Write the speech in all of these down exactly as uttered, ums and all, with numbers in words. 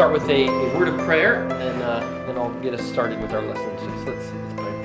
start with a, a word of prayer, and then, uh, then I'll get us started with our lesson today. So let's,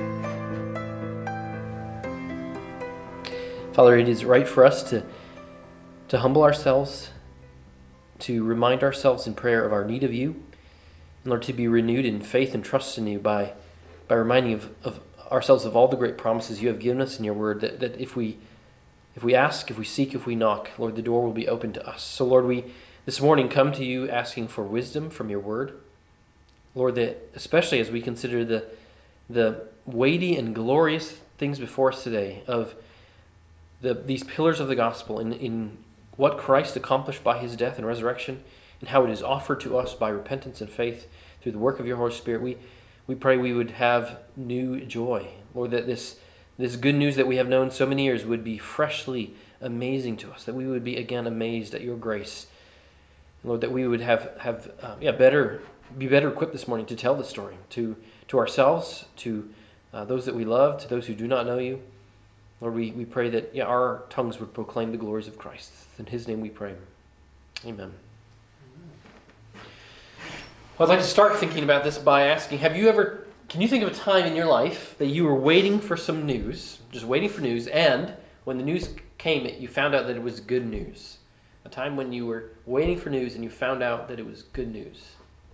let's pray. Father, it is right for us to, to humble ourselves, to remind ourselves in prayer of our need of you, and Lord, to be renewed in faith and trust in you by, by reminding of, of ourselves of all the great promises you have given us in your word, that, that if we if we ask, if we seek, if we knock, Lord, the door will be open to us. So Lord, we this morning come to you asking for wisdom from your word. Lord, that especially as we consider the the weighty and glorious things before us today of the these pillars of the gospel in, in what Christ accomplished by his death and resurrection, and how it is offered to us by repentance and faith through the work of your Holy Spirit, we we pray we would have new joy. Lord, that this this good news that we have known so many years would be freshly amazing to us, that we would be again amazed at your grace. Lord, that we would have have uh, yeah better be better equipped this morning to tell the story to to ourselves, to uh, those that we love, to those who do not know you. Lord, we, we pray that yeah our tongues would proclaim the glories of Christ. In his name we pray. Amen. Well, I'd like to start thinking about this by asking, have you ever, can you think of a time in your life that you were waiting for some news, just waiting for news, and when the news came, you found out that it was good news? A time when you were waiting for news and you found out that it was good news.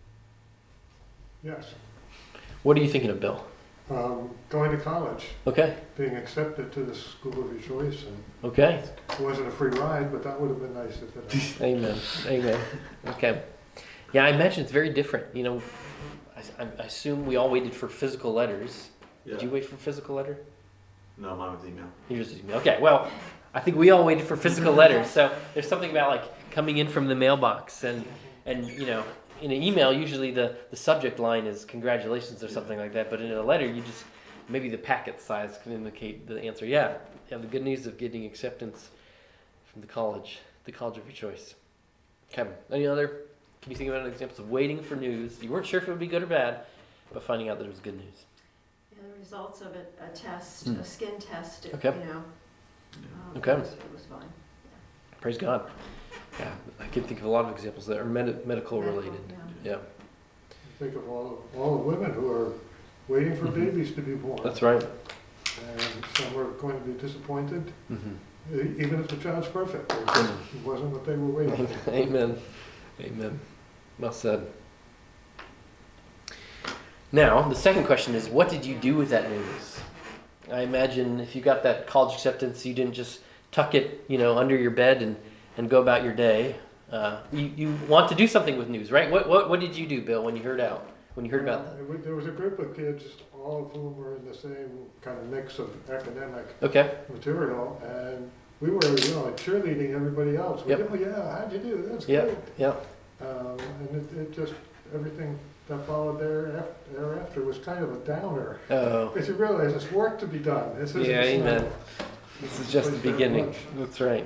Yes. What are you thinking of, Bill? Um, going to college. Okay. Being accepted to the school of your choice. And okay. It wasn't a free ride, but that would have been nice if it had. Amen. Amen. Okay. Yeah, I imagine it's very different. You know, I, I assume we all waited for physical letters. Yeah. Did you wait for physical letter? No, mine was email. Yours was email. Okay, well, I think we all waited for physical letters. So there's something about like coming in from the mailbox and, and you know, in an email, usually the, the subject line is congratulations or something like that. But in a letter, you just, maybe the packet size can indicate the answer. Yeah, you have the good news of getting acceptance from the college, the college of your choice. Okay, any other? Can you think about examples of waiting for news? You weren't sure if it would be good or bad, but finding out that it was good news. Yeah, the results of it, a test, Mm. a skin test, it, Okay. you know. Um, Okay. It was, it was fine. Praise God. Yeah, I can think of a lot of examples that are med- medical Medical, related. yeah. Yeah, Think of all, all the women who are waiting for Mhm. babies to be born. that's right. And some are going to be disappointed, Mm-hmm. e- even if the child's perfect. It Mhm. wasn't what they were waiting for. Amen. Amen. Well said. Now, the second question is, what did you do with that news? I imagine if you got that college acceptance, you didn't just tuck it, you know, under your bed and, and go about your day. Uh, you, you want to do something with news, right? What, what what did you do, Bill, when you heard out? When you heard about Uh, that? it was- There was a group of kids, all of whom were in the same kind of mix of academic Okay. material, and we were, you know, like cheerleading everybody else. We, Yep. Oh yeah, how'd you do? That's Yeah. good. Yeah. Um, and it, it just, everything that followed there af- thereafter was kind of a downer. Oh. Because you realize there's work to be done. This isn't Yeah. just Amen. like- This is just the Place very beginning. much. That's right.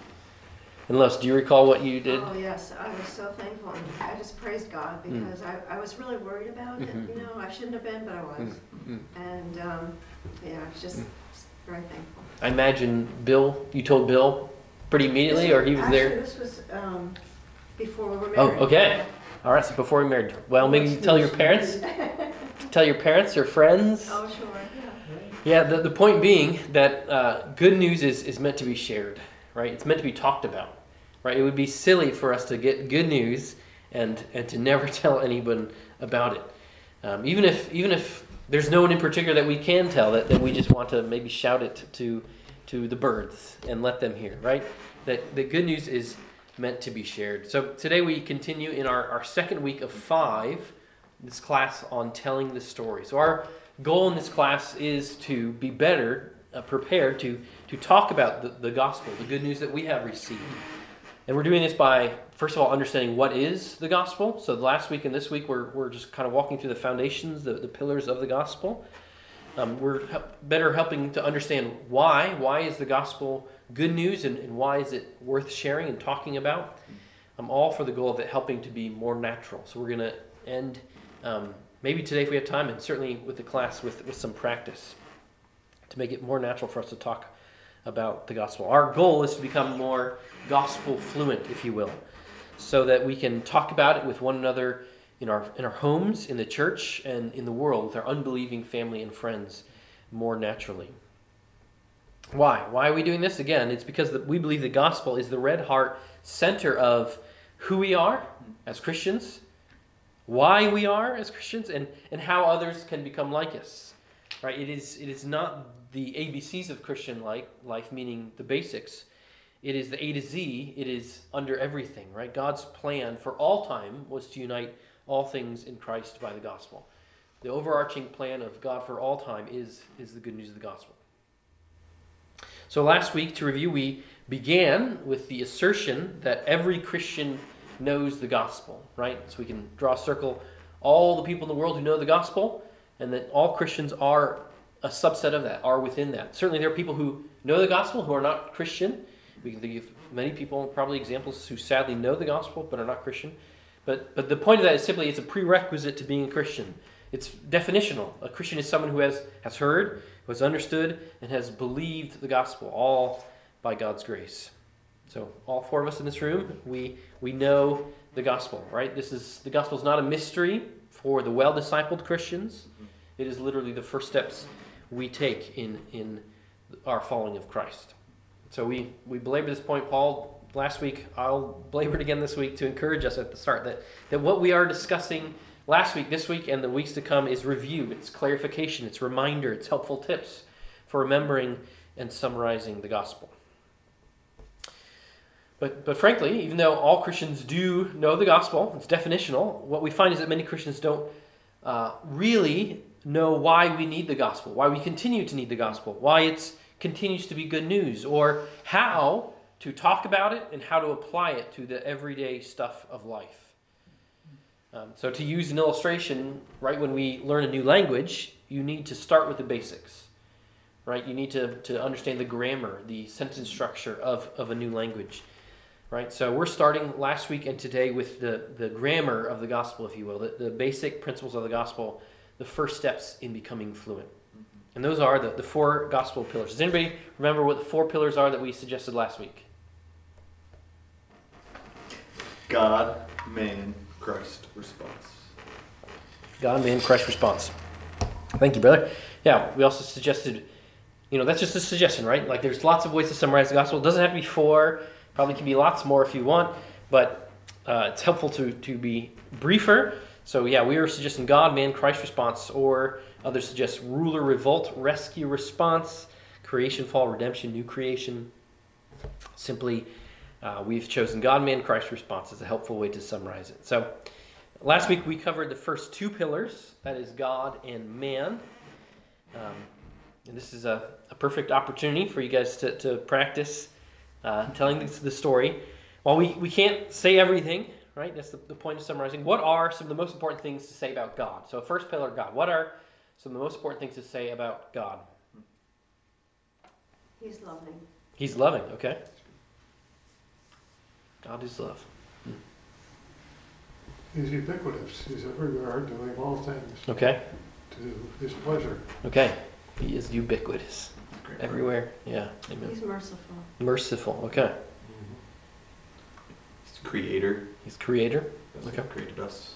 And Les, do you recall what you did? Oh, yes, I was so thankful. And I just praised God Mm. because I, I was really worried about it. Mhm. You know, I shouldn't have been, but I was. Mm. And, um, yeah, I was just Mm. very thankful. I imagine Bill, you told Bill pretty immediately, This or was- he was actually, there? this was um, before we were Oh, married. okay. All right, so before we married. Well, maybe you tell your parents, tell your parents or friends. Oh, sure, yeah. Yeah, the, the point being that uh, good news is, is meant to be shared, right? It's meant to be talked about, right? It would be silly for us to get good news and, and to never tell anyone about it. Um, even if even if there's no one in particular that we can tell, that, that we just want to maybe shout it to to the birds and let them hear, right? That the good news is meant to be shared. So today we continue in our, our second week of five, this class on telling the story. So our goal in this class is to be better uh, prepared to, to talk about the, the gospel, the good news that we have received. And we're doing this by, first of all, understanding what is the gospel. So last week and this week, we're, we're just kind of walking through the foundations, the, the pillars of the gospel. Um, we're help, better helping to understand why. Why is the gospel good news, and, and why is it worth sharing and talking about? I'm all for the goal of it helping to be more natural. So we're going to end um, maybe today if we have time, and certainly with the class with, with some practice to make it more natural for us to talk about the gospel. Our goal is to become more gospel fluent, if you will. so that we can talk about it with one another in our in our homes, in the church, and in the world with our unbelieving family and friends more naturally. Why? Why are we doing this? Again, it's because the, we believe the gospel is the red heart center of who we are as Christians, why we are as Christians, and, and how others can become like us. Right? It is it is not the A B Cs of Christian life, life, meaning the basics. It is the A to Z. It is under everything. Right? God's plan for all time was to unite all things in Christ by the gospel. The overarching plan of God for all time is, is the good news of the gospel. So last week, to review, we began with the assertion that every Christian knows the gospel, right? So we can draw a circle, all the people in the world who know the gospel, and that all Christians are a subset of that, are within that. Certainly there are people who know the gospel who are not Christian. We can think of many people, probably examples, who sadly know the gospel but are not Christian. But but the point of that is simply it's a prerequisite to being a Christian. It's definitional. A Christian is someone who has, has heard, who has understood, and has believed the gospel, all by God's grace. So all four of us in this room, we we know the gospel, right? This is the gospel is not a mystery for the well-discipled Christians. It is literally the first steps we take in, in our following of Christ. So we, we belabor this point, Paul, last week. I'll belabor it again this week to encourage us at the start that, that what we are discussing last week, this week, and the weeks to come is review. It's clarification. It's reminder. It's helpful tips for remembering and summarizing the gospel. But but frankly, even though all Christians do know the gospel, it's definitional, what we find is that many Christians don't uh, really know why we need the gospel, why we continue to need the gospel, why it continues to be good news, or how to talk about it and how to apply it to the everyday stuff of life. Um, so to use an illustration, right, when we learn a new language, you need to start with the basics, right? You need to, to understand the grammar, the sentence structure of, of a new language, right? So we're starting last week and today with the, the grammar of the gospel, if you will, the, the basic principles of the gospel, the first steps in becoming fluent. And those are the, the four gospel pillars. Does anybody remember what the four pillars are that we suggested last week? God, man, Christ, response. God, man, Christ, response. Thank you, brother. Yeah, we also suggested, you know, that's just a suggestion, right? Like there's lots of ways to summarize the gospel. It doesn't have to be four. Probably can be lots more if you want. But uh, it's helpful to, to be briefer. So yeah, we were suggesting God, man, Christ, response. Or others suggest ruler, revolt, rescue, response, creation, fall, redemption, new creation. Simply, uh, we've chosen God, man, Christ, response as a helpful way to summarize it. So last week we covered the first two pillars. That is God and man. Um, and this is a, a perfect opportunity for you guys to, to practice uh, telling the, the story. While we, we can't say everything, right? That's the, the point of summarizing. What are some of the most important things to say about God? So first pillar, God. What are some of the most important things to say about God? He's loving. He's loving, okay. God is love. He's ubiquitous. He's everywhere, doing all things Okay, to his pleasure. okay. He is ubiquitous. Great. Everywhere, yeah. Amen. He's merciful. Merciful, okay. He's creator. He's creator. That's Okay. what created us.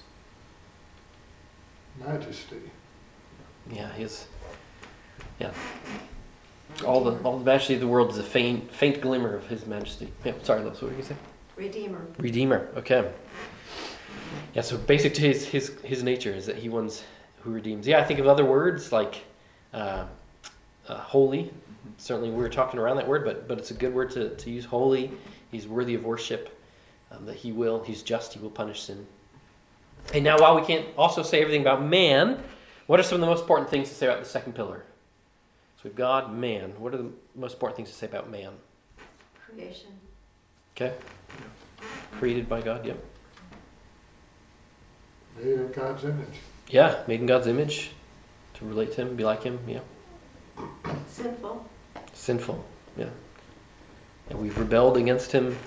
Majesty. Yeah, he is. Yeah. All the all the majesty of the world is a faint faint glimmer of his majesty. Yeah, sorry, Lois, what were you going to say? Redeemer. Redeemer, okay. Yeah, so basic to his, his, his nature is that he ones who redeems. Yeah, I think of other words like uh, uh, holy. Certainly we were talking around that word, but but it's a good word to, to use. Holy. He's worthy of worship. Um, that he will, he's just, he will punish sin. And now while we can't also say everything about man, what are some of the most important things to say about the second pillar? So we've God, man. What are the most important things to say about man? Creation. Okay. Created by God, yep. Made in God's image. Yeah, made in God's image. To relate to him, be like him, yeah. Sinful. Sinful, yeah. And we've rebelled against him.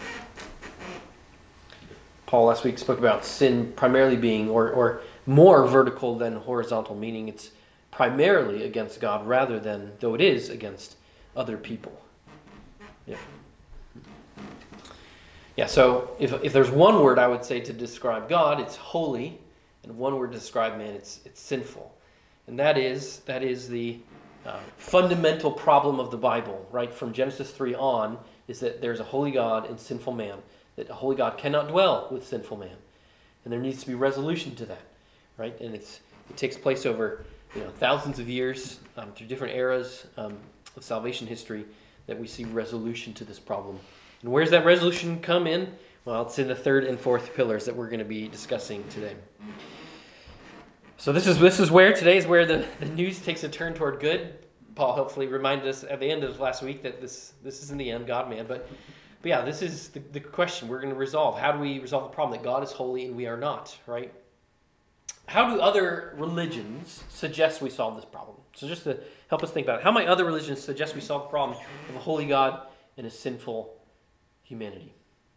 Paul last week spoke about sin primarily being, or, or more vertical than horizontal, meaning it's primarily against God rather than, though it is, against other people. Yeah. Yeah, so if, if there's one word I would say to describe God, it's holy, and one word to describe man, it's it's sinful. And that is that is the uh, fundamental problem of the Bible, right? From Genesis three on, is that there's a holy God and sinful man, that a holy God cannot dwell with sinful man. And there needs to be resolution to that, right? And it's it takes place over you know thousands of years, um, through different eras um, of salvation history, that we see resolution to this problem. And where's that resolution come in? Well, it's in the third and fourth pillars that we're going to be discussing today. So this is this is where today is where the, the news takes a turn toward good. Paul hopefully reminded us at the end of last week that this this is in the end God man. But but yeah, this is the, the question we're going to resolve. How do we resolve the problem that God is holy and we are not, right? How do other religions suggest we solve this problem? So just to help us think about it, how might other religions suggest we solve the problem of a holy God and a sinful humanity?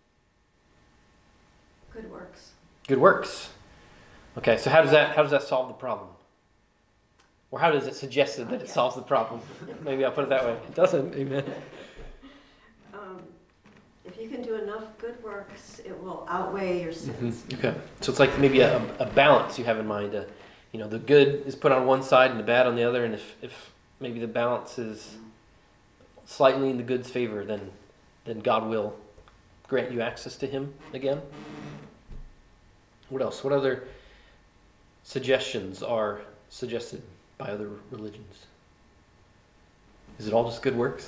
Good works. Good works. Okay, so how does that how does that solve the problem? Or how does it suggest that it solves the problem? Maybe I'll put it that way. It doesn't. Amen. Um, if you can do enough good works, it will outweigh your sins. Mm-hmm. Okay, so it's like maybe a, a balance you have in mind. Uh, you know, the good is put on one side and the bad on the other, and if, if maybe the balance is slightly in the good's favor, then then God will grant you access to Him again. What else? What other suggestions are suggested by other religions? Is it all just good works?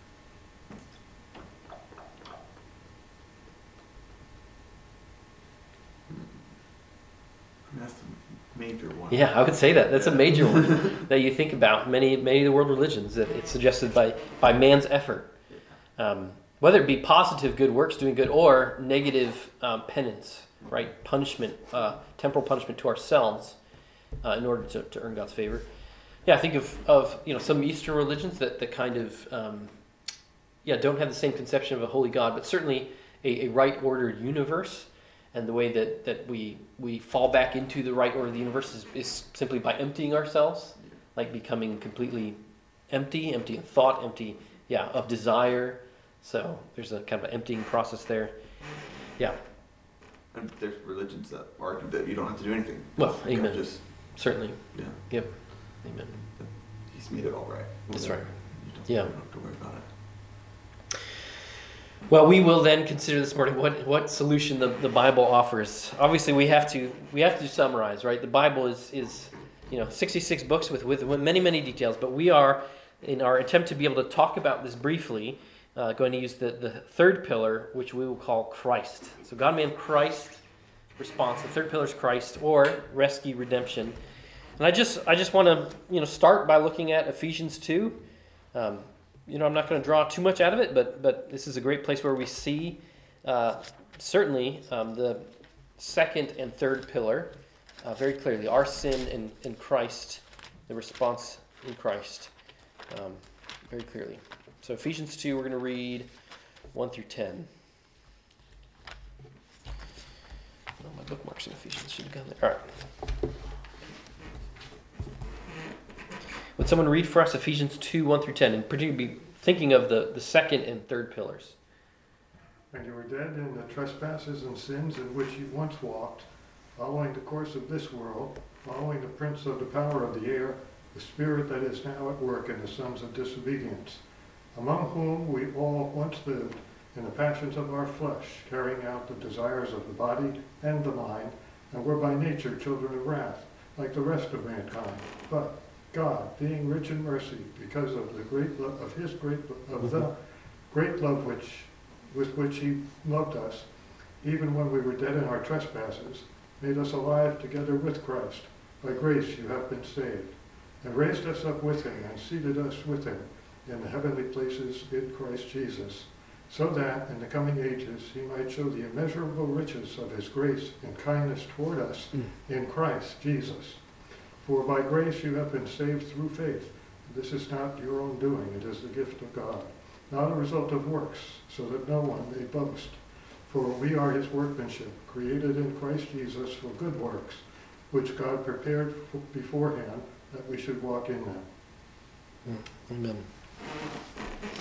That's the major one. Yeah, I would say that. That's a Yeah. major one that you think about. Many many of the world religions, that it's suggested by, by man's effort. Um, whether it be positive good works, doing good, or negative um, penance, right? Punishment, uh, temporal punishment to ourselves uh, in order to, to earn God's favor. Yeah, I think of, of you know some Eastern religions that, that kind of um, yeah don't have the same conception of a holy God, but certainly a, a right ordered universe. And the way that, that we we fall back into the right order of the universe is, is simply by emptying ourselves, like becoming completely empty, empty of thought, empty, yeah, of desire. So there's a kind of an emptying process there. Yeah. And there's religions that argue that you don't have to do anything. Well, You can amen. Just, Certainly. yeah, Yep. Amen. He's made it all right. That's right. You don't, Yeah. you don't have to worry about it. Well, we will then consider this morning what, what solution the, the Bible offers. Obviously, we have to we have to summarize, right? The Bible is is you know sixty-six books with, with many many details, but we are in our attempt to be able to talk about this briefly, uh, going to use the, the third pillar, which we will call Christ. So God, man, Christ response. The third pillar is Christ, or rescue, redemption. And I just I just want to you know start by looking at Ephesians two. Um, You know, I'm not going to draw too much out of it, but but this is a great place where we see uh, certainly um, the second and third pillar uh, very clearly. Our sin in, in Christ, the response in Christ, um, very clearly. So Ephesians two, we're going to read one through ten. Oh, my bookmarks in Ephesians should have gone there. All right. Would someone read for us Ephesians two, one through ten, and particularly be thinking of the, the second and third pillars? And you were dead in the trespasses and sins in which you once walked, following the course of this world, following the prince of the power of the air, the spirit that is now at work in the sons of disobedience, among whom we all once lived in the passions of our flesh, carrying out the desires of the body and the mind, and were by nature children of wrath, like the rest of mankind. But God, being rich in mercy, because of the great love of His great of the great love which with which He loved us, even when we were dead in our trespasses, made us alive together with Christ. By grace you have been saved, and raised us up with Him, and seated us with Him in the heavenly places in Christ Jesus, so that in the coming ages He might show the immeasurable riches of His grace and kindness toward us in Christ Jesus. For by grace you have been saved through faith. This is not your own doing, it is the gift of God, not a result of works, so that no one may boast. For we are His workmanship, created in Christ Jesus for good works, which God prepared beforehand that we should walk in them. Amen.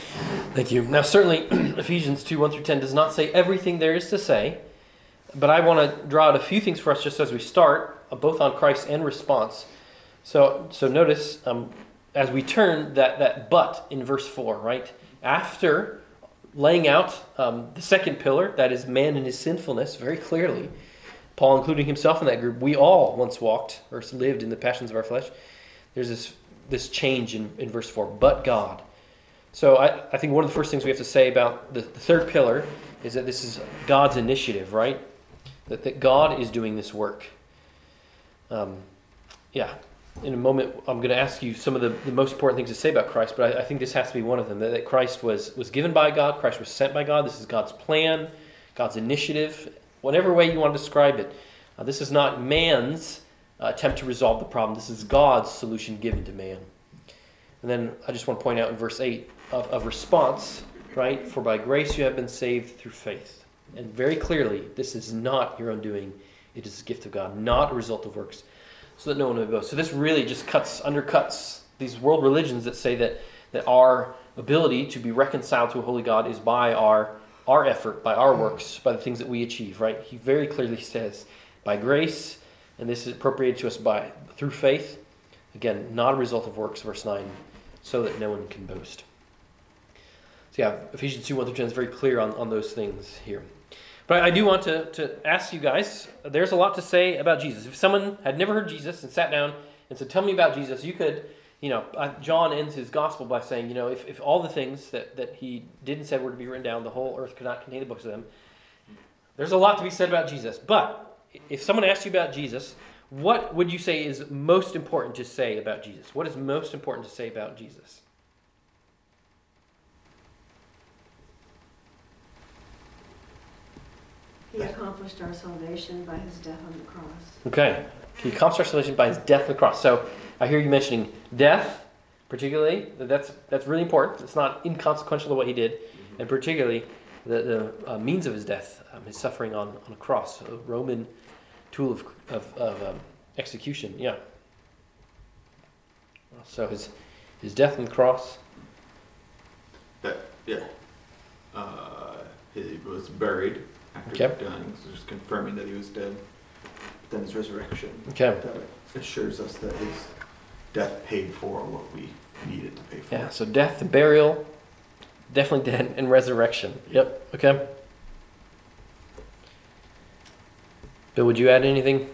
Thank you. Now, certainly, Ephesians two, one through ten does not say everything there is to say, but I want to draw out a few things for us just as we start, uh, both on Christ and response. So, so notice, um, as we turn, that, that but in verse four, right? After laying out um, the second pillar, that is man and his sinfulness, very clearly, Paul including himself in that group, we all once walked or lived in the passions of our flesh. There's this this change in, in verse four, but God. So I, I think one of the first things we have to say about the, the third pillar is that this is God's initiative, right? That, that God is doing this work. Um, yeah, in a moment I'm going to ask you some of the, the most important things to say about Christ, but I, I think this has to be one of them, that, that Christ was, was given by God, Christ was sent by God, this is God's plan, God's initiative, whatever way you want to describe it. Uh, this is not man's uh, attempt to resolve the problem, this is God's solution given to man. And then I just want to point out in verse eight of, of response, right? For by grace you have been saved through faith. And very clearly, this is not your own doing. It is a gift of God, not a result of works, so that no one may boast. So this really just cuts, undercuts these world religions that say that, that our ability to be reconciled to a holy God is by our, our effort, by our works, by the things that we achieve, right? He very clearly says, by grace, and this is appropriated to us by through faith. Again, not a result of works, verse nine, so that no one can boast. So yeah, Ephesians two, one through ten is very clear on, on those things here. But I do want to, to ask you guys, there's a lot to say about Jesus. If someone had never heard Jesus and sat down and said, tell me about Jesus, you could, you know, John ends his gospel by saying, you know, if, if all the things that, that he did and said were to be written down, the whole earth could not contain the books of them. There's a lot to be said about Jesus. But if someone asked you about Jesus, what would you say is most important to say about Jesus? What is most important to say about Jesus? He accomplished our salvation by his death on the cross. Okay. He accomplished our salvation by his death on the cross. So I hear you mentioning death, particularly. That's that's really important. It's not inconsequential to what he did. And particularly the, the uh, means of his death, um, his suffering on, on a cross, a Roman tool of, of, of um, execution. Yeah. So his his death on the cross. That, yeah. Uh, he was buried after Okay. dying, so just confirming that he was dead. But then his resurrection. Okay. That assures us that his death paid for what we needed to pay for. Yeah, so death, burial, definitely dead, and resurrection. Yep, okay. Bill, would you add anything?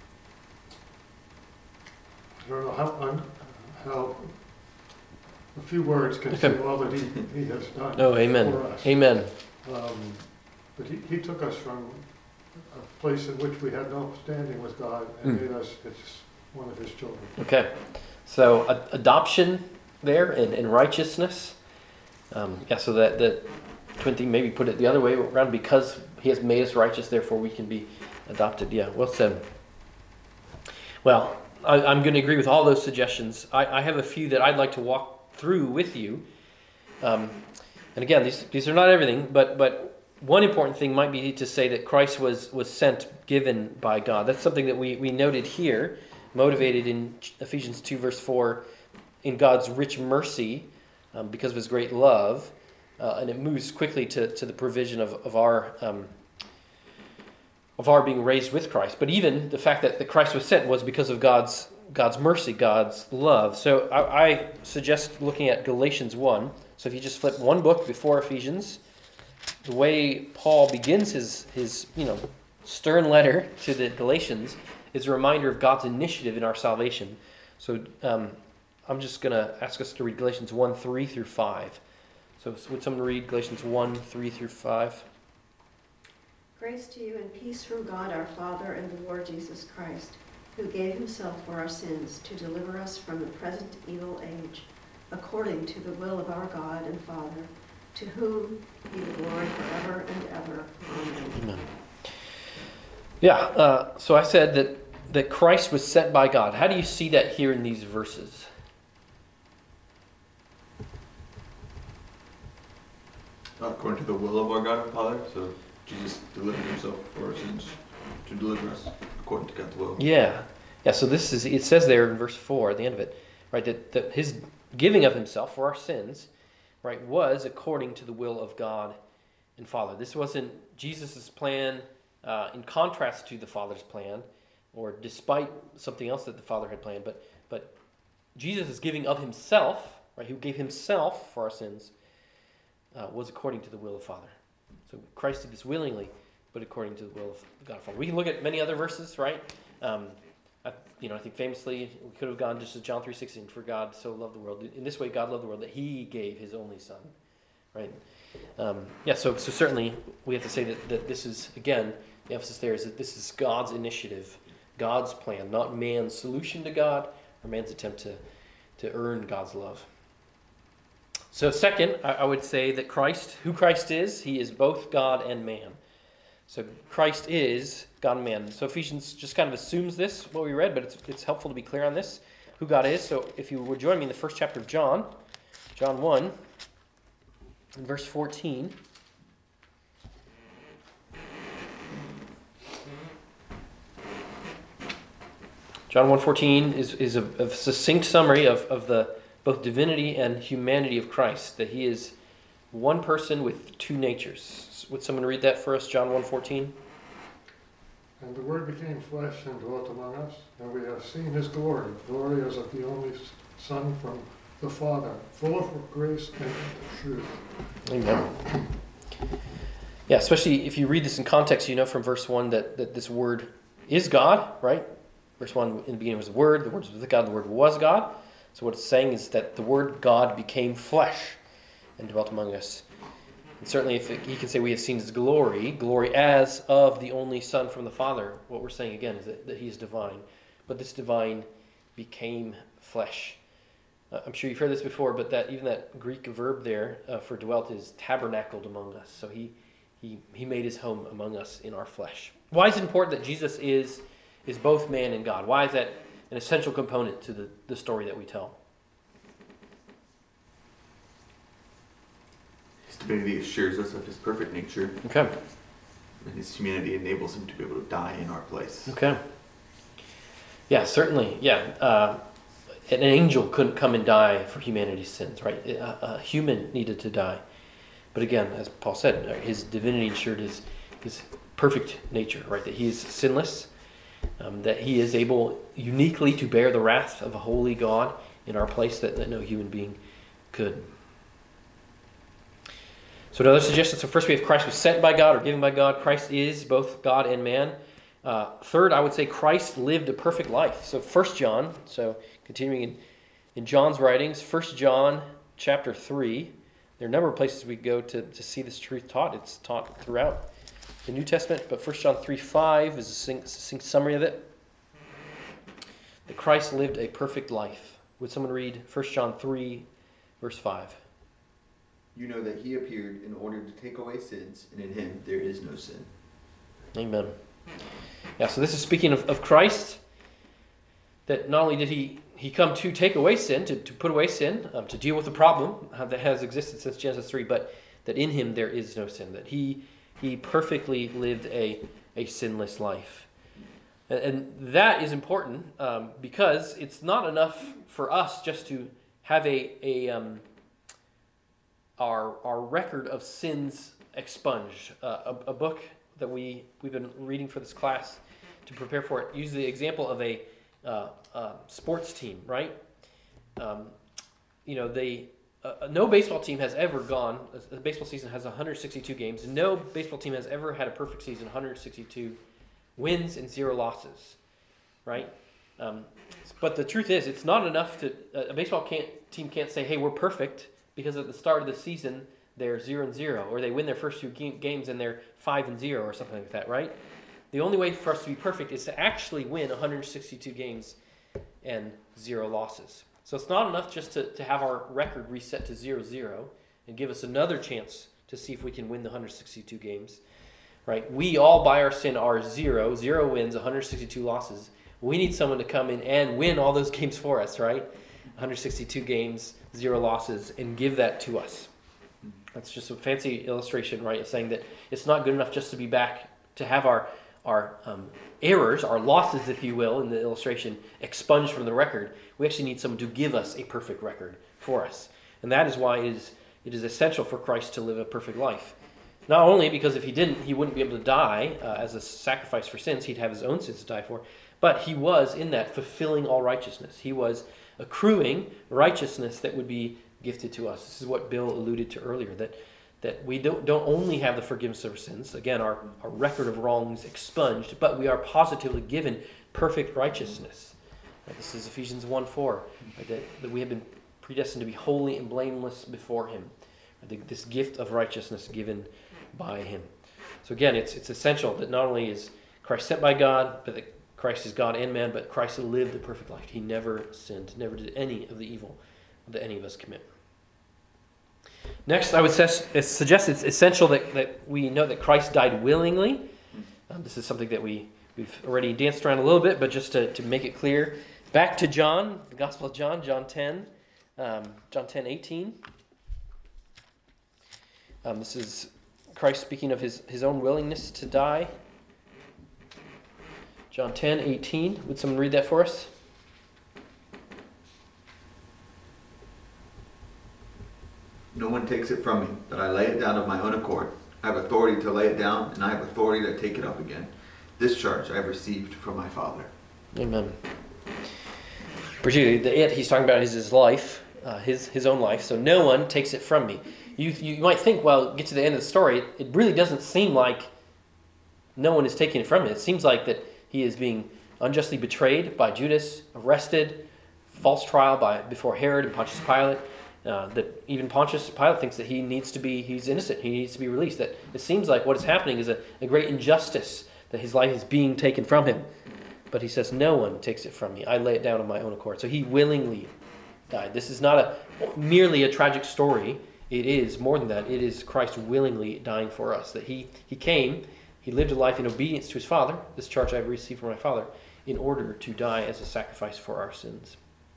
I don't know how, un- how a few words can Okay. say all that he, he has done Oh, amen. for us. Amen. Um, but he, he took us from a place in which we had no standing with God and Mm. made us his, one of his children. Okay. So a- adoption there and, and righteousness. Um, yeah, so that, that twin thing, maybe put it the other way around, because he has made us righteous, therefore we can be adopted. Yeah, well said. Well, I, I'm going to agree with all those suggestions. I, I have a few that I'd like to walk through with you. Um, and again, these these are not everything, but but one important thing might be to say that Christ was was sent, given by God. That's something that we, we noted here, motivated in Ephesians two, verse four, in God's rich mercy, um, because of his great love. Uh, and it moves quickly to, to the provision of, of our um, of our being raised with Christ. But even the fact that, that Christ was sent was because of God's God's mercy, God's love. So I, I suggest looking at Galatians one. So if you just flip one book before Ephesians, the way Paul begins his his you know stern letter to the Galatians is a reminder of God's initiative in our salvation. So um, I'm just going to ask us to read Galatians one, three through five. So would someone read Galatians one, three through five? Grace to you and peace from God our Father and the Lord Jesus Christ, who gave himself for our sins to deliver us from the present evil age, according to the will of our God and Father, to whom be the glory forever and ever. Amen. Amen. Yeah, uh, so I said that, that Christ was sent by God. How do you see that here in these verses? According to the will of our God and Father, so Jesus delivered himself for our sins to deliver us according to God's will. Yeah. Yeah, so this is, it says there in verse four at the end of it, right, that, that his giving of himself for our sins right, was according to the will of God and Father. This wasn't Jesus' plan uh, in contrast to the Father's plan, or despite something else that the Father had planned, but but Jesus is giving of himself, right, who gave himself for our sins, uh, was according to the will of Father. So Christ did this willingly, but according to the will of God and Father. We can look at many other verses, right? Um, I, you know, I think famously we could have gone just to John three sixteen, for God so loved the world. In this way God loved the world that he gave his only son, right? Um, yeah, so so certainly we have to say that, that this is, again, the emphasis there is that this is God's initiative, God's plan, not man's solution to God or man's attempt to, to earn God's love. So second, I, I would say that Christ, who Christ is, he is both God and man. So Christ is God and man. So Ephesians just kind of assumes this, what we read, but it's, it's helpful to be clear on this, who God is. So if you would join me in the first chapter of John, John one, in verse fourteen. John one fourteen is, is a, a succinct summary of, of the both divinity and humanity of Christ, that he is one person with two natures. Would someone read that for us, John one fourteen? And the Word became flesh and dwelt among us, and we have seen his glory, glory as of the only Son from the Father, full of grace and truth. Amen. Yeah, especially if you read this in context, you know from verse one that, that this Word is God, right? Verse one, in the beginning was the Word, the Word was with God, the Word was God. So what it's saying is that the Word God became flesh and dwelt among us. And certainly if it, he can say we have seen his glory, glory as of the only Son from the Father, what we're saying again is that, that he is divine. But this divine became flesh. Uh, I'm sure you've heard this before, but that even that Greek verb there uh, for dwelt is tabernacled among us. So he, he, he made his home among us in our flesh. Why is it important that Jesus is, is both man and God? Why is that an essential component to the, the story that we tell? His divinity assures us of his perfect nature, Okay. and his humanity enables him to be able to die in our place. Okay. Yeah, certainly. Yeah. Uh, an angel couldn't come and die for humanity's sins, right? A, a human needed to die. But again, as Paul said, his divinity ensured his, his perfect nature, right? That he is sinless, um, that he is able uniquely to bear the wrath of a holy God in our place that, that no human being could. So another suggestion, so first we have Christ was sent by God or given by God. Christ is both God and man. Uh, third, I would say Christ lived a perfect life. So First John, so continuing in, in John's writings, First John chapter three. There are a number of places we go to, to see this truth taught. It's taught throughout the New Testament, but First John three five is a succinct, succinct summary of it. That Christ lived a perfect life. Would someone read First John three, verse five? You know that he appeared in order to take away sins, and in him there is no sin. Amen. Yeah, so this is speaking of, of Christ, that not only did he, he come to take away sin, to, to put away sin, um, to deal with the problem uh, that has existed since Genesis three, but that in him there is no sin, that he he perfectly lived a, a sinless life. And, and that is important um, because it's not enough for us just to have a, a um, our our record of sins expunged. Uh, a, a book that we, we've been reading for this class to prepare for it uses the example of a uh, uh, sports team, right? Um, you know, they uh, no baseball team has ever gone, the baseball season has one hundred sixty-two games, and no baseball team has ever had a perfect season, one hundred sixty-two wins and zero losses, right? Um, but the truth is, it's not enough to, a baseball can't, team can't say, hey, we're perfect, because at the start of the season, they're zero and zero, or they win their first two games and they're five and zero, or something like that, right? The only way for us to be perfect is to actually win one hundred sixty-two games and zero losses. So it's not enough just to, to have our record reset to zero zero and give us another chance to see if we can win the one hundred sixty-two games, right? We all by our sin are zero, zero wins, one hundred sixty-two losses. We need someone to come in and win all those games for us, right? one hundred sixty-two games, zero losses, and give that to us. That's just a fancy illustration, right? Of saying that it's not good enough just to be back, to have our our um, errors, our losses, if you will, in the illustration, expunged from the record. We actually need someone to give us a perfect record for us. And that is why it is it is essential for Christ to live a perfect life. Not only because if he didn't, he wouldn't be able to die uh, as a sacrifice for sins. He'd have his own sins to die for. But he was, in that, fulfilling all righteousness. He was accruing righteousness that would be gifted to us. This is what Bill alluded to earlier, that, that we don't, don't only have the forgiveness of our sins, again, our, our record of wrongs expunged, but we are positively given perfect righteousness. Uh, this is Ephesians one four, right, that, that we have been predestined to be holy and blameless before him. Right, this gift of righteousness given by him. So again, it's it's essential that not only is Christ sent by God, but that Christ is God and man, but Christ lived the perfect life. He never sinned, never did any of the evil that any of us commit. Next, I would ses- suggest it's essential that, that we know that Christ died willingly. Um, this is something that we, we've already danced around a little bit, but just to, to make it clear. Back to John, the Gospel of John, John ten, um, John ten eighteen. Um, this is Christ speaking of his, his own willingness to die. John ten eighteen. Would someone read that for us? No one takes it from me, but I lay it down of my own accord. I have authority to lay it down, and I have authority to take it up again. This charge I have received from my Father. Amen. Particularly, the it he's talking about is his life, uh, his his own life. So no one takes it from me. You you might think, well, get to the end of the story, it really doesn't seem like no one is taking it from him. It seems like that he is being unjustly betrayed by Judas, arrested, false trial by before Herod and Pontius Pilate. Uh, that even Pontius Pilate thinks that he needs to be, he's innocent, he needs to be released. That it seems like what is happening is a, a great injustice, that his life is being taken from him. But he says, no one takes it from me. I lay it down on my own accord. So he willingly died. This is not a merely a tragic story. It is more than that. It is Christ willingly dying for us. That he, he came, he lived a life in obedience to his Father, this charge I have received from my Father, in order to die as a sacrifice for our sins.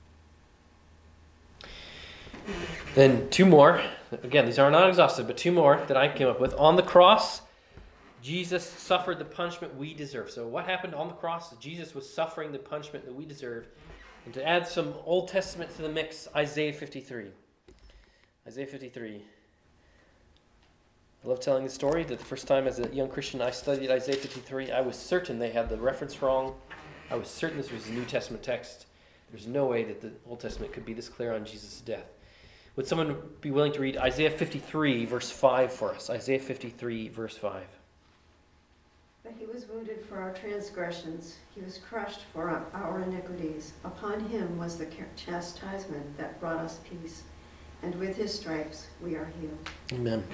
Then two more. Again, these are not exhaustive, but two more that I came up with. On the cross, Jesus suffered the punishment we deserve. So what happened on the cross? Jesus was suffering the punishment that we deserve. And to add some Old Testament to the mix, Isaiah fifty-three. Isaiah fifty-three. I love telling the story that the first time as a young Christian I studied Isaiah fifty-three, I was certain they had the reference wrong. I was certain this was a New Testament text. There's no way that the Old Testament could be this clear on Jesus' death. Would someone be willing to read Isaiah fifty-three, verse five for us? Isaiah fifty-three, verse five. But he was wounded for our transgressions. He was crushed for our iniquities. Upon him was the chastisement that brought us peace. And with his stripes we are healed. Amen.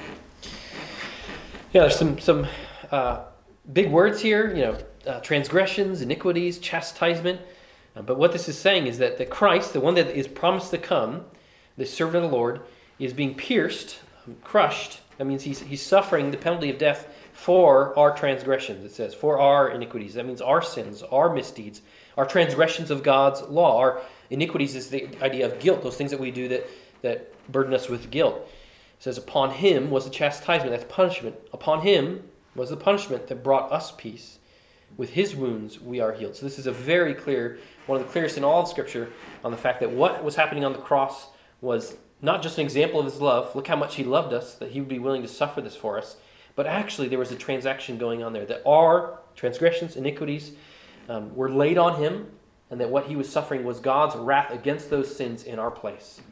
Yeah, there's some some uh, big words here. You know, uh, transgressions, iniquities, chastisement. Uh, but what this is saying is that the Christ, the one that is promised to come, the servant of the Lord, is being pierced, um, crushed. That means he's he's suffering the penalty of death for our transgressions, it says, for our iniquities. That means our sins, our misdeeds, our transgressions of God's law. Our iniquities is the idea of guilt, those things that we do that, that burden us with guilt. It says, upon him was the chastisement, that's punishment. Upon him was the punishment that brought us peace. With his wounds we are healed. So this is a very clear, one of the clearest in all of Scripture, on the fact that what was happening on the cross was not just an example of his love. Look how much he loved us, that he would be willing to suffer this for us. But actually there was a transaction going on there, that our transgressions, iniquities um, were laid on him, and that what he was suffering was God's wrath against those sins in our place.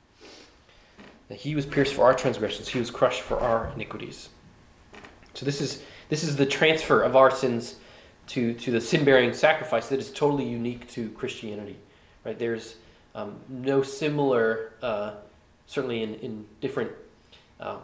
That he was pierced for our transgressions, he was crushed for our iniquities. So this is this is the transfer of our sins to, to the sin-bearing sacrifice that is totally unique to Christianity. Right? There's um, no similar, uh, certainly in, in different, uh,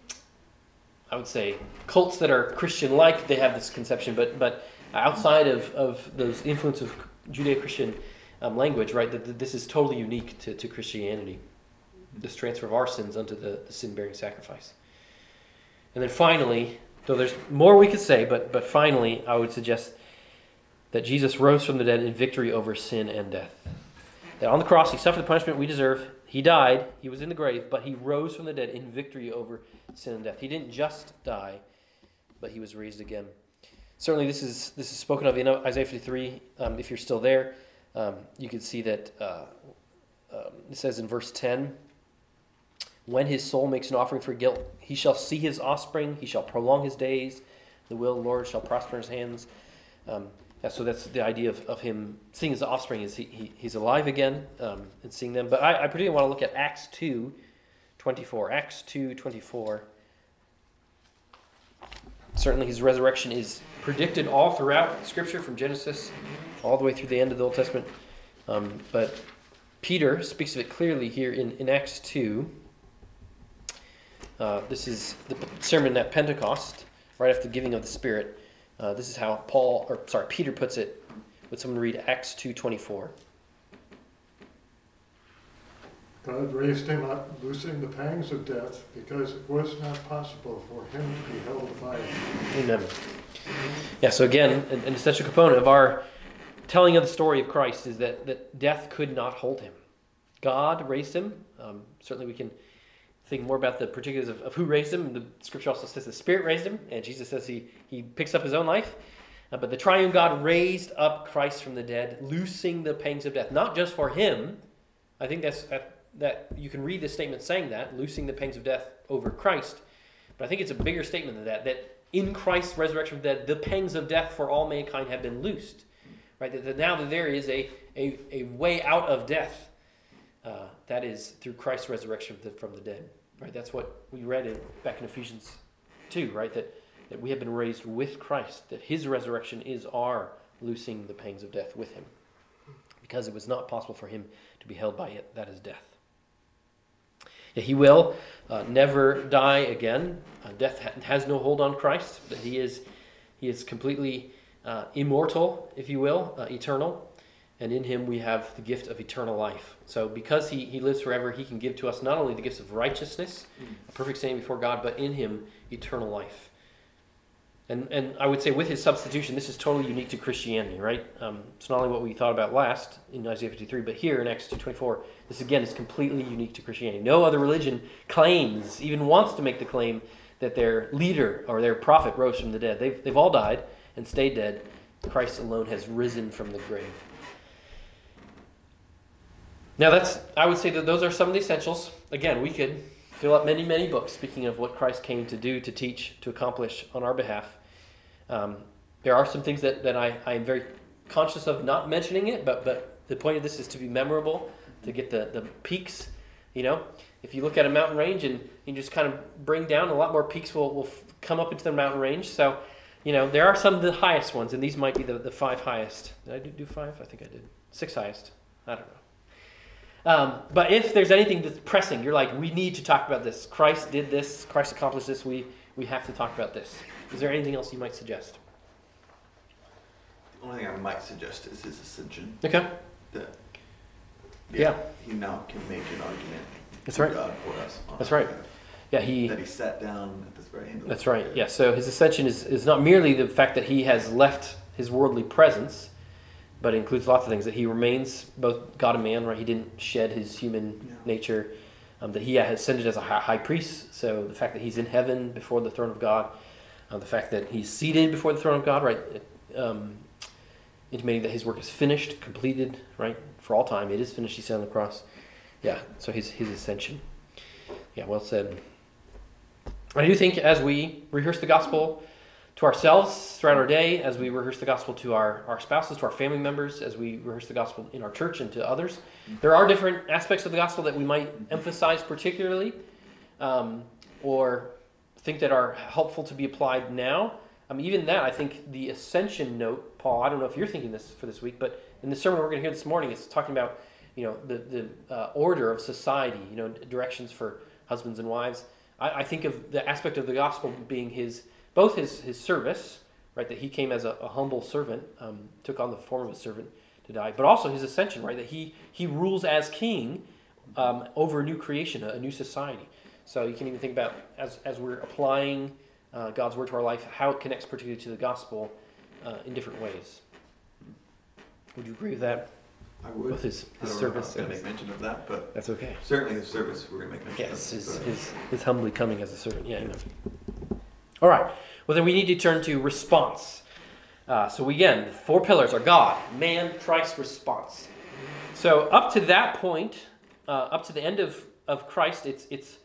I would say, cults that are Christian-like, they have this conception, but but outside of, of those influence of Judeo-Christian um, language, right, that this is totally unique to, to Christianity. This transfer of our sins unto the, the sin-bearing sacrifice. And then finally, though there's more we could say, but but finally, I would suggest that Jesus rose from the dead in victory over sin and death. That on the cross, he suffered the punishment we deserve. He died. He was in the grave, but he rose from the dead in victory over sin and death. He didn't just die, but he was raised again. Certainly, this is this is spoken of in Isaiah fifty-three. Um, if you're still there, um, you can see that uh, um, it says in verse ten, When his soul makes an offering for guilt, he shall see his offspring, he shall prolong his days, the will of the Lord shall prosper in his hands. Um, yeah, so that's the idea of, of him seeing his offspring, is he, he he's alive again um, and seeing them. But I, I particularly want to look at Acts two twenty-four. Acts two twenty-four. Certainly his resurrection is predicted all throughout Scripture, from Genesis all the way through the end of the Old Testament. Um, but Peter speaks of it clearly here in, in Acts two. Uh, this is the sermon at Pentecost, right after the giving of the Spirit. Uh, this is how Paul, or sorry, Peter puts it. Would someone read Acts two twenty-four? God raised him up, loosing the pangs of death, because it was not possible for him to be held by it. Amen. Yeah, so again, an, an essential component of our telling of the story of Christ is that, that death could not hold him. God raised him. Um, certainly we can think more about the particulars of, of who raised him. The Scripture also says the Spirit raised him, and Jesus says he, he picks up his own life. Uh, but the triune God raised up Christ from the dead, loosing the pangs of death. Not just for him. I think that's that, that you can read this statement saying that, loosing the pangs of death over Christ. But I think it's a bigger statement than that, that in Christ's resurrection from the dead, the pangs of death for all mankind have been loosed. Right? That, that now that there is a, a, a way out of death, uh, that is through Christ's resurrection from the, from the dead. Right? That's what we read in, back in Ephesians two, right? That, that we have been raised with Christ, that his resurrection is our loosing the pangs of death with him, because it was not possible for him to be held by it, that is death. Yeah, he will uh, never die again. Uh, death ha- has no hold on Christ, but he is he is completely uh, immortal, if you will, uh, eternal, and in him we have the gift of eternal life. So because he, he lives forever, he can give to us not only the gifts of righteousness, a perfect standing before God, but in him eternal life. And and I would say with his substitution, this is totally unique to Christianity, right? Um, it's not only what we thought about last in Isaiah fifty-three, but here in Acts two twenty-four, this again is completely unique to Christianity. No other religion claims, even wants to make the claim that their leader or their prophet rose from the dead. They've, they've all died and stayed dead. Christ alone has risen from the grave. Now that's, I would say that those are some of the essentials. Again, we could fill up many, many books speaking of what Christ came to do, to teach, to accomplish on our behalf. Um, there are some things that, that I, I am very conscious of not mentioning it, but but the point of this is to be memorable, to get the, the peaks. You know, if you look at a mountain range and you just kind of bring down, a lot more peaks will, will f- come up into the mountain range. So, you know, there are some of the highest ones, and these might be the, the five highest. Did I do, do five? I think I did. Six highest. I don't know. Um, but if there's anything that's pressing, you're like, we need to talk about this. Christ did this. Christ accomplished this. We we have to talk about this. Is there anything else you might suggest? The only thing I might suggest is his ascension. Okay. That Yeah. yeah, he now can make an argument That's to right. God for us. on That's our right. behalf. Yeah, he. That he sat down at this very end of the That's right. prayer. Yeah. So his ascension is, is not merely the fact that he has left his worldly presence, but it includes lots of things. That he remains both God and man. Right. He didn't shed his human Yeah. nature. Um, that he has ascended as a high, high priest. So the fact that he's in heaven before the throne of God, uh, the fact that he's seated before the throne of God, right, um, intimating that his work is finished, completed, right, for all time. It is finished. He said on the cross. Yeah. So his his ascension. Yeah. Well said. I do think as we rehearse the gospel to ourselves throughout our day, as we rehearse the gospel to our, our spouses, to our family members, as we rehearse the gospel in our church and to others, there are different aspects of the gospel that we might emphasize particularly, um, or think that are helpful to be applied now. I mean, even that, I think the ascension note, Paul, I don't know if you're thinking this for this week, but in the sermon we're going to hear this morning, it's talking about, you know, the, the uh, order of society, you know, directions for husbands and wives. I, I think of the aspect of the gospel being his, both his, his service, right, that he came as a, a humble servant, um, took on the form of a servant to die, but also his ascension, right, that he he rules as king um, over a new creation, a, a new society. So you can even think about, as as we're applying uh, God's word to our life, how it connects particularly to the gospel uh, in different ways. Would you agree with that? I would. With his, I his don't know if I service. was going to and make mention of that, but that's okay. certainly his service we're going to make mention Yes, of. his, So- his, his humbly coming as a servant. Yeah, amen. All right. Well, then we need to turn to response. Uh, so we, again, the four pillars are God, man, Christ, response. So up to that point, uh, up to the end of, of Christ, it's it's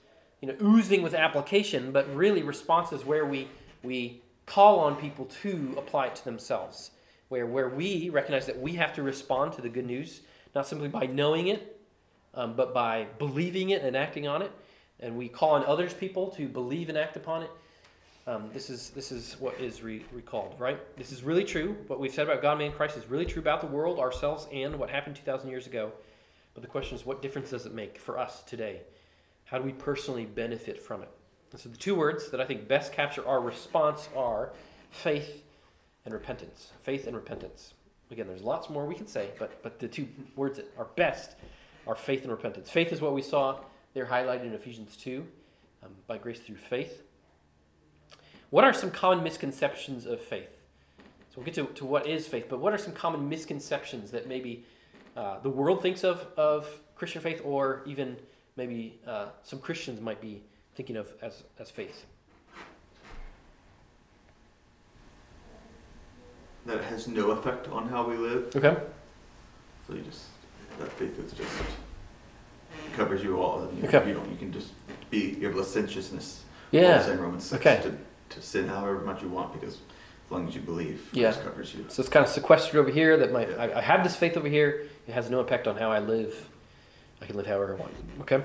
you know, oozing with application, but really responses where we we call on people to apply it to themselves, where where we recognize that we have to respond to the good news, not simply by knowing it, um, but by believing it and acting on it, and we call on others people to believe and act upon it. Um, this is this is what is re- recalled, right? This is really true. What we've said about God, man, Christ is really true about the world, ourselves, and what happened two thousand years ago. But the question is, what difference does it make for us today? How do we personally benefit from it? And so the two words that I think best capture our response are faith and repentance. Faith and repentance. Again, there's lots more we can say, but but the two words that are best are faith and repentance. Faith is what we saw there highlighted in Ephesians two, um, by grace through faith. What are some common misconceptions of faith? So we'll get to, to what is faith, but what are some common misconceptions that maybe uh, the world thinks of, of Christian faith, or even maybe uh, some Christians might be thinking of as, as faith? That it has no effect on how we live. Okay. So you just, that faith is just, covers you all. And you, Okay. you know, you can just be, you have licentiousness. Yeah. Paul said in Romans six, Okay. to, to sin however much you want, because as long as you believe, Yeah. Christ covers you. So it's kind of sequestered over here. That my Yeah. I, I have this faith over here. It has no impact on how I live. I can live however I want. Okay.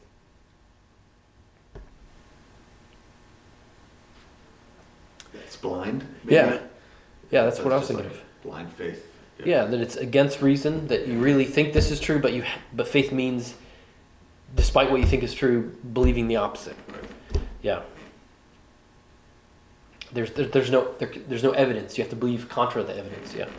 It's blind. Maybe. Yeah. Yeah, that's So what I it's was just thinking like of. Blind faith. Yeah, that it's against reason, that you really think this is true, but you but faith means, despite what you think is true, believing the opposite. Yeah. There's there, there's no there, there's no evidence. You have to believe contra the evidence. Yeah.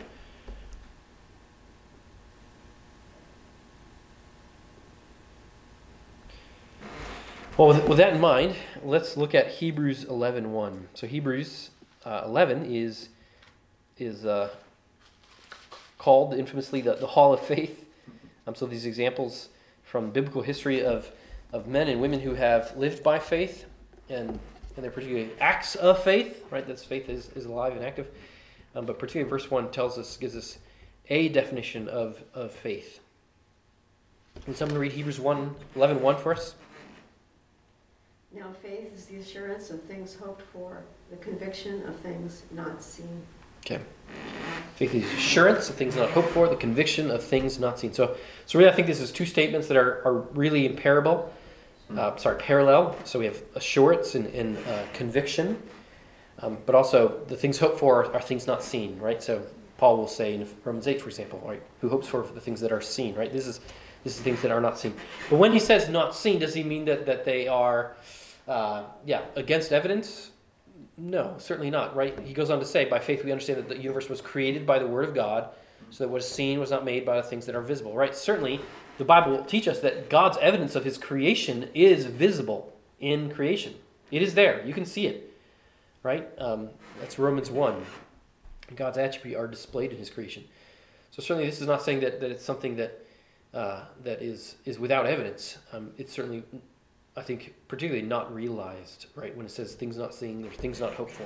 Well, with, with that in mind, let's look at Hebrews eleven one. So Hebrews uh, eleven is is uh, called infamously the, the Hall of Faith. Um, so these examples from biblical history of, of men and women who have lived by faith, and and their particular acts of faith, right? That's faith is, is alive and active. Um, but particularly verse one tells us, gives us a definition of, of faith. Can someone read Hebrews eleven one for us? Now faith is the assurance of things hoped for, the conviction of things not seen. Okay. Faith is assurance of things not hoped for, the conviction of things not seen. So, so really, I think this is two statements that are, are really imparable. Uh, sorry, parallel. So we have assurance and, and uh, conviction, um, but also the things hoped for are, are things not seen, right? So Paul will say in Romans eight, for example, right, who hopes for the things that are seen, right? This is this is things that are not seen. But when he says not seen, does he mean that that they are, uh, yeah, against evidence? No, certainly not, right? He goes on to say, by faith we understand that the universe was created by the word of God, so that what is seen was not made by the things that are visible, right? Certainly, the Bible will teach us that God's evidence of his creation is visible in creation. It is there. You can see it, right? Um, that's Romans one. God's attributes are displayed in his creation. So certainly this is not saying that, that it's something that uh, that is, is without evidence. Um, it's certainly, I think, particularly not realized, right? When it says things not seen, there's things not hoped for.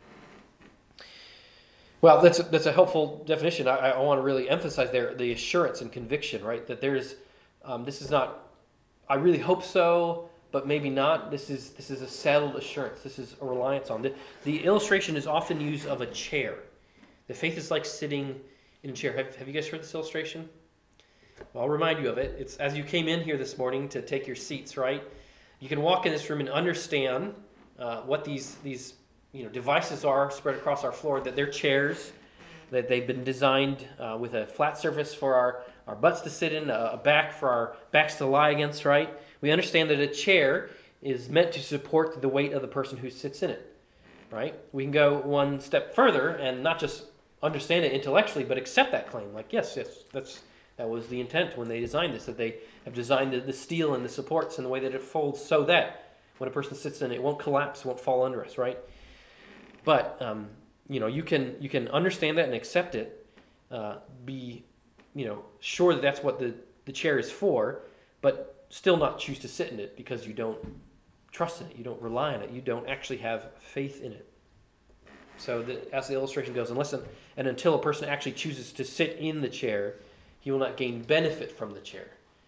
Well, that's a, that's a helpful definition. I, I want to really emphasize there the assurance and conviction, right? That there's, um, this is not, I really hope so, but maybe not. This is this is a settled assurance. This is a reliance on. The, the illustration is often used of a chair. The faith is like sitting in a chair. Have, have you guys heard this illustration? Well, I'll remind you of it. It's as you came in here this morning to take your seats, right? You can walk in this room and understand uh, what these these you know devices are spread across our floor, that they're chairs, that they've been designed uh, with a flat surface for our, our butts to sit in, a, a back for our backs to lie against, right? We understand that a chair is meant to support the weight of the person who sits in it, right? We can go one step further and not just understand it intellectually, but accept that claim. Like, yes, yes, that's that was the intent when they designed this, that they have designed the, the steel and the supports and the way that it folds so that when a person sits in it, it won't collapse, won't fall under us, right? But um, you know, you can you can understand that and accept it, uh, be you know sure that that's what the, the chair is for, but still not choose to sit in it because you don't trust in it, you don't rely on it, you don't actually have faith in it. So the, as the illustration goes, unless an, and until a person actually chooses to sit in the chair, he will not gain benefit from the chair.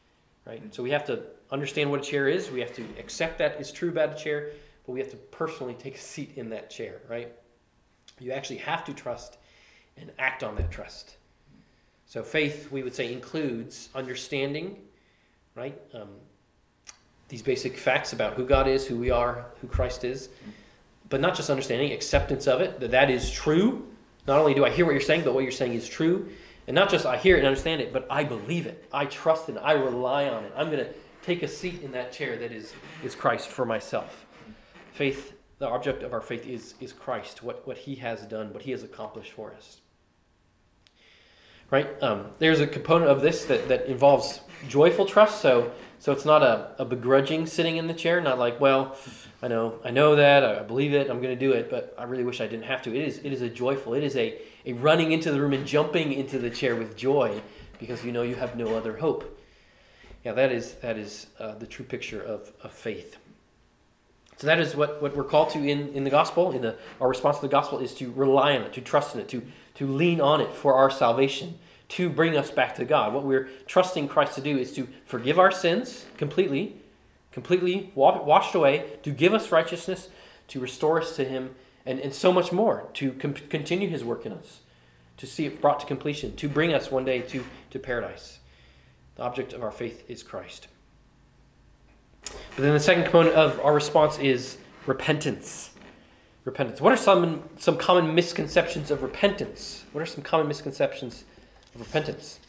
right? So we have to understand what a chair is. We have to accept that is true about a chair, but we have to personally take a seat in that chair, right? You actually have to trust and act on that trust. So faith, we would say, includes understanding, right? Um, these basic facts about who God is, who we are, who Christ is, but not just understanding, acceptance of it, that that is true. Not only do I hear what you're saying, but what you're saying is true. And not just I hear it and understand it, but I believe it. I trust it. I rely on it. I'm going to take a seat in that chair that is, is Christ for myself. Faith, the object of our faith is, is Christ, what, what he has done, what he has accomplished for us. Right? Um, there's a component of this that, that involves joyful trust. So so it's not a, a begrudging sitting in the chair, not like, well, I know I know that, I believe it, I'm going to do it, but I really wish I didn't have to. It is it is a joyful, it is a, a running into the room and jumping into the chair with joy because you know you have no other hope. Yeah, that is that is uh, the true picture of, of faith. So that is what, what we're called to in, in the gospel. In the our response to the gospel is to rely on it, to trust in it, to, to lean on it for our salvation, to bring us back to God. What we're trusting Christ to do is to forgive our sins completely, completely wa- washed away, to give us righteousness, to restore us to him, and, and so much more, to com- continue his work in us, to see it brought to completion, to bring us one day to, to paradise. The object of our faith is Christ. But then the second component of our response is repentance. Repentance. What are some some common misconceptions of repentance? What are some common misconceptions of repentance?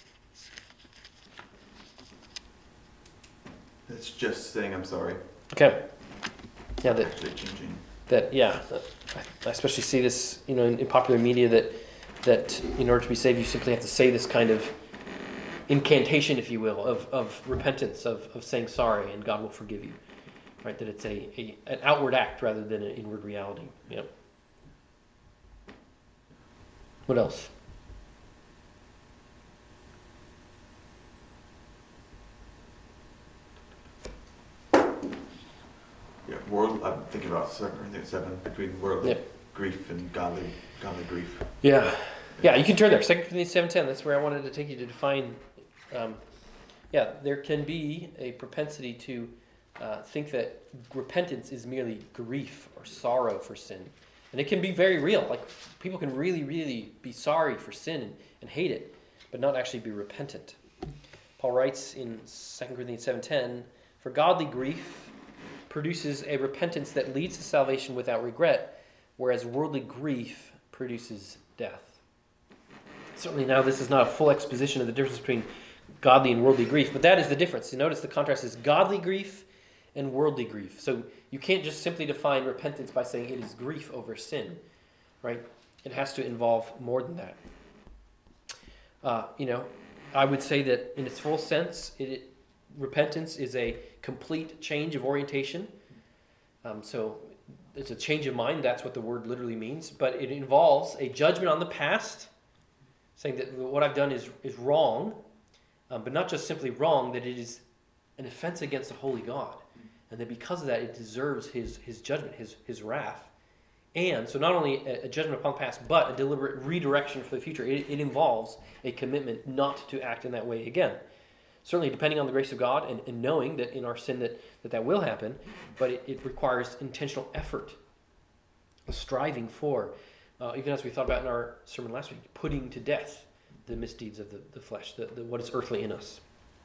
It's just saying I'm sorry. Okay. Yeah, that Actually changing. that yeah, that, I especially see this, you know, in, in popular media that that in order to be saved, you simply have to say this kind of incantation, if you will, of, of repentance, of, of saying sorry, and God will forgive you. Right? That it's a, a an outward act rather than an inward reality. Yep. What else? Yeah, world. I'm thinking about seven, I think seven between worldly Yep. grief and godly, godly grief. Yeah. Yeah, you can turn there. Second Corinthians seven ten. That's where I wanted to take you to define. Um, yeah, there can be a propensity to uh, think that repentance is merely grief or sorrow for sin. And it can be very real. Like, people can really, really be sorry for sin and, and hate it, but not actually be repentant. Paul writes in Second Corinthians seven ten, "For godly grief produces a repentance that leads to salvation without regret, whereas worldly grief produces death." Certainly now this is not a full exposition of the difference between godly and worldly grief, but that is the difference. You notice the contrast is godly grief and worldly grief. So you can't just simply define repentance by saying it is grief over sin, right? It has to involve more than that. Uh, you know, I would say that in its full sense, it, it, repentance is a complete change of orientation. Um, so it's a change of mind. That's what the word literally means. But it involves a judgment on the past, saying that what I've done is, is wrong, um, but not just simply wrong, that it is an offense against a holy God. And that because of that, it deserves his, his judgment, his, his wrath. And so not only a, a judgment upon the past, but a deliberate redirection for the future. It, it involves a commitment not to act in that way again. Certainly depending on the grace of God and, and knowing that in our sin that that, that will happen, but it, it requires intentional effort, a striving for, uh, even as we thought about in our sermon last week, putting to death the misdeeds of the, the flesh, the, the, what is earthly in us.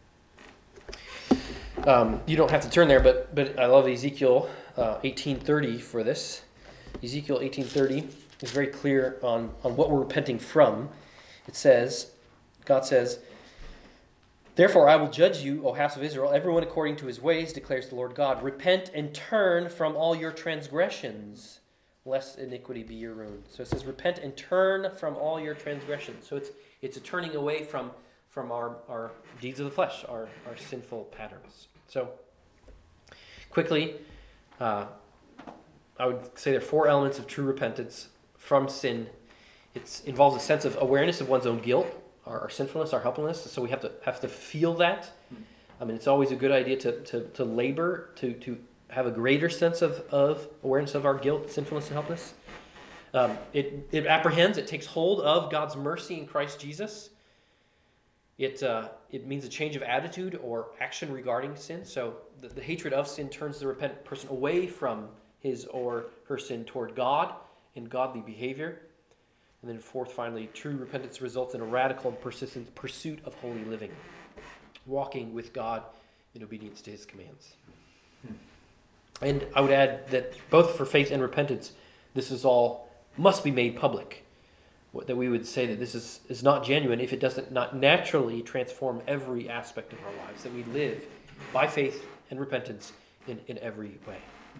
Um, you don't have to turn there, but but I love Ezekiel uh, eighteen thirty for this. Ezekiel eighteen thirty is very clear on, on what we're repenting from. It says, God says, "Therefore I will judge you, O house of Israel, everyone according to his ways, declares the Lord God. Repent and turn from all your transgressions, lest iniquity be your ruin." So it says, repent and turn from all your transgressions. So it's it's a turning away from, from our, our deeds of the flesh, our, our sinful patterns. So quickly, uh, I would say there are four elements of true repentance from sin. It involves a sense of awareness of one's own guilt, our, our sinfulness, our helplessness. So we have to have to feel that. I mean, it's always a good idea to to, to labor, to, to have a greater sense of, of awareness of our guilt, sinfulness, and helplessness. Um, it, it apprehends, it takes hold of God's mercy in Christ Jesus. It uh, it means a change of attitude or action regarding sin. So the, the hatred of sin turns the repentant person away from his or her sin toward God in godly behavior. And then fourth, finally, true repentance results in a radical and persistent pursuit of holy living, walking with God in obedience to his commands. Hmm. And I would add that both for faith and repentance, this is all must be made public. That we would say that this is, is not genuine if it doesn't not naturally transform every aspect of our lives, that we live by faith and repentance in, in every way.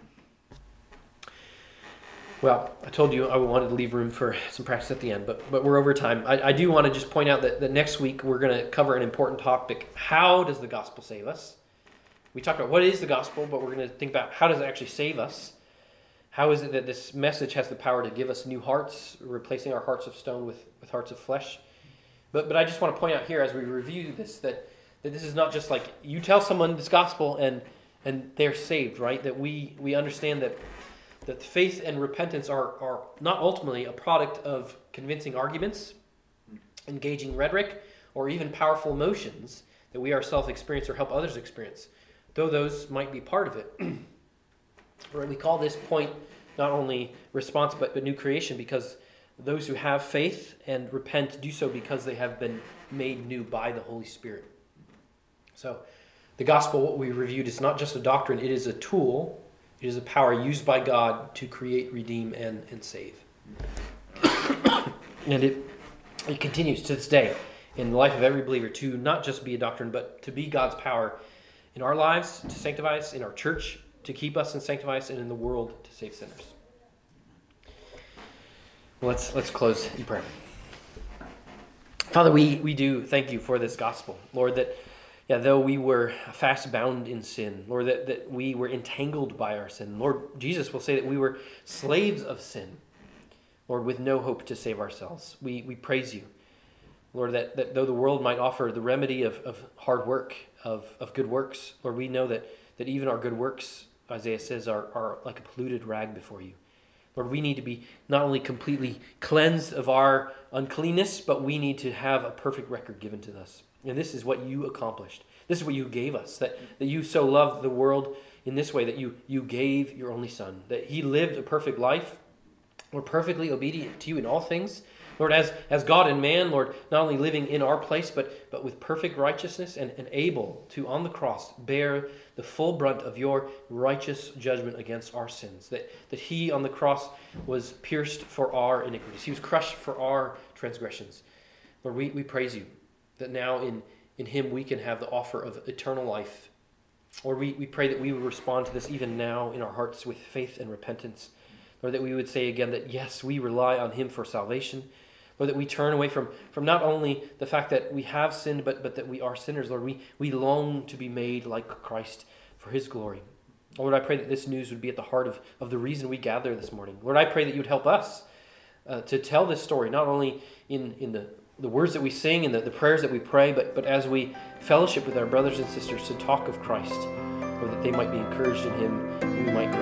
Well, I told you I wanted to leave room for some practice at the end, but but we're over time. I, I do want to just point out that, that next week we're going to cover an important topic. How does the gospel save us? We talked about what is the gospel, but we're going to think about how does it actually save us? How is it that this message has the power to give us new hearts, replacing our hearts of stone with, with hearts of flesh? But but I just want to point out here as we review this that, that this is not just like you tell someone this gospel and and they're saved, right? That we we understand that that faith and repentance are, are not ultimately a product of convincing arguments, engaging rhetoric, or even powerful emotions that we ourselves experience or help others experience, though those might be part of it. Right, we call this point not only response but, but new creation, because those who have faith and repent do so because they have been made new by the Holy Spirit. So the gospel, what we reviewed, is not just a doctrine, it is a tool, it is a power used by God to create, redeem, and, and save. And it, it continues to this day in the life of every believer to not just be a doctrine, but to be God's power in our lives, to sanctify us, in our church, to keep us and sanctify us, and in the world to save sinners. Well, let's let's close in prayer. Father, we, we do thank you for this gospel. Lord, that yeah, though we were fast bound in sin, Lord, that, that we were entangled by our sin. Lord, Jesus will say that we were slaves of sin, Lord, with no hope to save ourselves. We we praise you, Lord, that, that though the world might offer the remedy of, of hard work, of, of good works, Lord, we know that, that even our good works, Isaiah says, are, are like a polluted rag before you. Lord, we need to be not only completely cleansed of our uncleanness, but we need to have a perfect record given to us. And this is what you accomplished. This is what you gave us, that, that you so loved the world in this way, that you, you gave your only Son, that he lived a perfect life, Lord, perfectly obedient to you in all things. Lord, as, as God and man, Lord, not only living in our place, but, but with perfect righteousness and, and able to, on the cross, bear the full brunt of your righteous judgment against our sins. That, that he on the cross was pierced for our iniquities. He was crushed for our transgressions. Lord, we, we praise you that now in, in him we can have the offer of eternal life. Lord, we, we pray that we would respond to this even now in our hearts with faith and repentance. Lord, that we would say again that yes, we rely on him for salvation. Lord, that we turn away from, from not only the fact that we have sinned, but, but that we are sinners. Lord, we, we long to be made like Christ for his glory. Lord, I pray that this news would be at the heart of, of the reason we gather this morning. Lord, I pray that you would help us uh, to tell this story, not only in, in the, the words that we sing and the, the prayers that we pray, but, but as we fellowship with our brothers and sisters to talk of Christ, Lord, that they might be encouraged in him, and we might